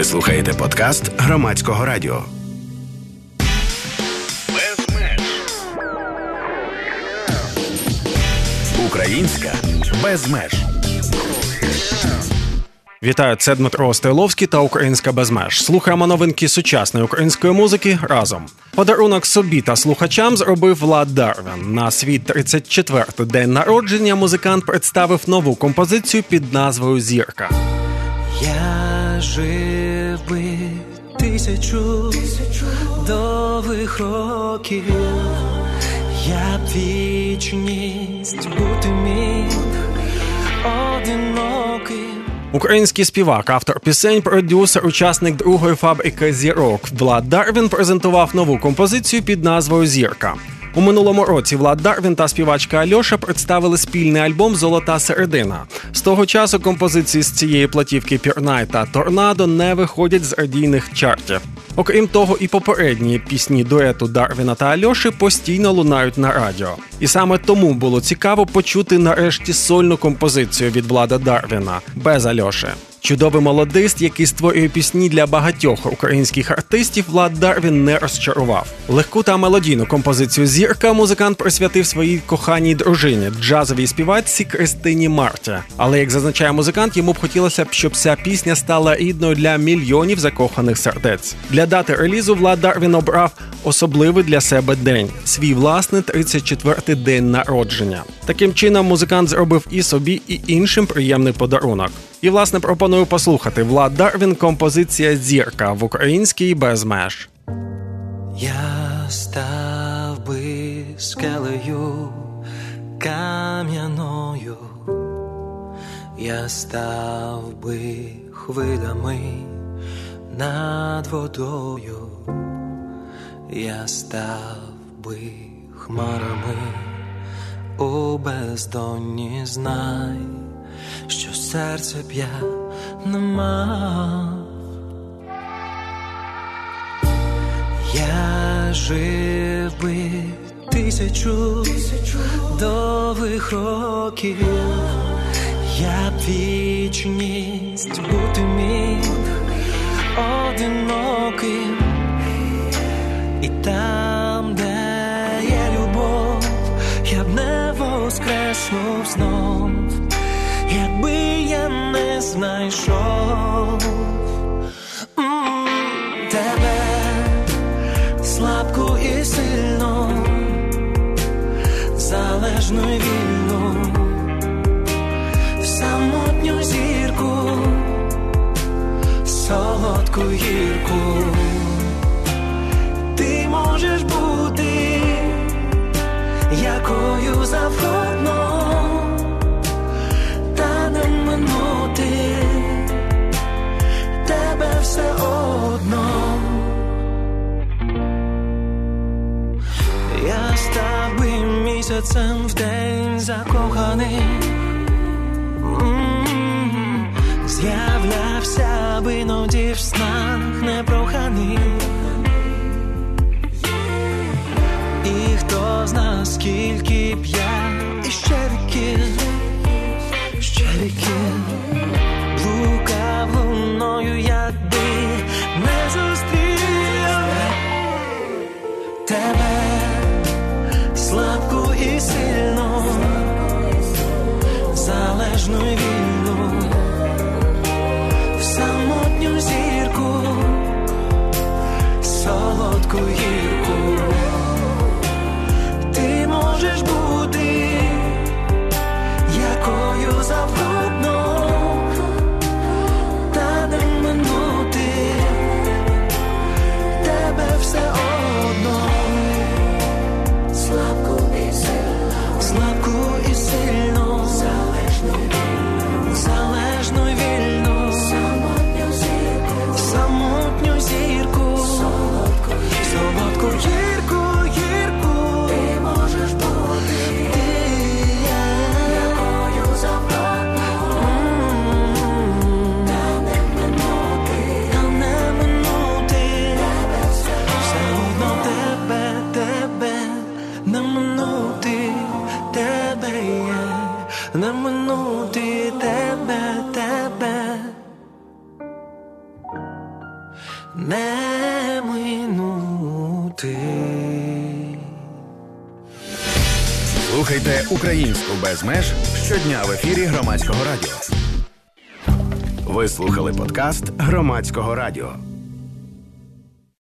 Ви слухаєте подкаст Громадського радіо. Українська без меж. Вітаю, це Дмитро Стойловський та «Українська без меж». Слухаємо новинки сучасної української музики разом. Подарунок собі та слухачам зробив Влад Дарвін. На свій 34-й день народження музикант представив нову композицію під назвою «Зірка». Я жив би 1000 довгих років, я б вічність бути міг одиноким. Український співак, автор пісень, продюсер, учасник другої фабрики зірок Влад Дарвін презентував нову композицію під назвою «Зірка». У минулому році Влад Дарвін та співачка Альоша представили спільний альбом «Золота середина». З того часу композиції з цієї платівки «Пірнай» та «Торнадо» не виходять з радійних чартів. Окрім того, і попередні пісні дуету Дарвіна та Альоші постійно лунають на радіо. І саме тому було цікаво почути нарешті сольну композицію від Влада Дарвіна без Альоші. Чудовий молодист, який створює пісні для багатьох українських артистів, Влад Дарвін не розчарував. Легку та мелодійну композицію «Зірка» музикант присвятив своїй коханій дружині, джазовій співачці Кристині Марті. Але, як зазначає музикант, йому б хотілося, щоб ця пісня стала рідною для мільйонів закоханих сердець. Для дати релізу Влад Дарвін обрав особливий для себе день – свій власний 34-й день народження. Таким чином, музикант зробив і собі, і іншим приємний подарунок. І, власне, пропоную послухати Влад Дарвін, композиція «Зірка» в українській без меж. Я став би скелею кам'яною, я став би хвилями над водою, я став би хмарами у бездонні, знай, що серце б я не мав. Я жив би 1000 довгих років, я б вічність бути міг одиноким. І там, де є любов, я б не воскреснув знов, якби я не знайшов тебе, слабку і сильну, залежну і вільну, самотню зірку, солодку гірку. Ти можеш бути якою завгодно, тебе все одно. Я став би місяцем в день закоханий, з'являвся би іноді в снах непроханий. І хто зна, скільки б я іще віків блукав луною, якби не зустрів тебе, слабку і сильну, залежну і вільну, самотню зірку, солодку гірку. Ти можеш бути якою завгодно, та не минути тебе все одно. Слабку і сильну, залежну і вільну, самотню зірку, солодку гірку. не минути. Слухайте українську без меж щодня в ефірі Громадського радіо. Ви слухали подкаст Громадського радіо.